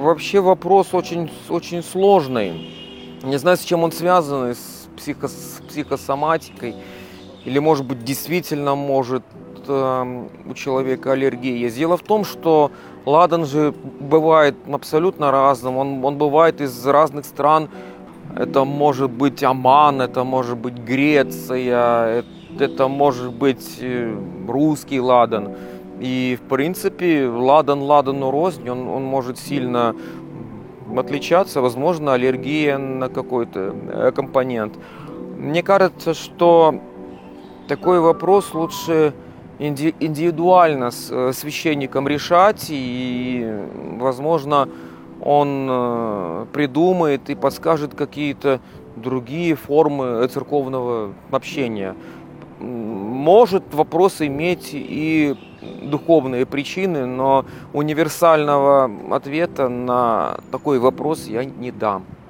Вообще вопрос очень сложный. Не знаю, с чем он связан, с психосоматикой. Или, может быть, действительно может у человека аллергия. Дело в том, что ладан же бывает абсолютно разным. Он бывает из разных стран. Это может быть Оман, это может быть Греция, это может быть русский ладан. И, в принципе, ладан ладану рознь, он может сильно отличаться, возможно, аллергия на какой-то компонент. Мне кажется, что такой вопрос лучше индивидуально с священником решать, и, возможно, он придумает и подскажет какие-то другие формы церковного общения. Может вопрос иметь и духовные причины, но универсального ответа на такой вопрос я не дам.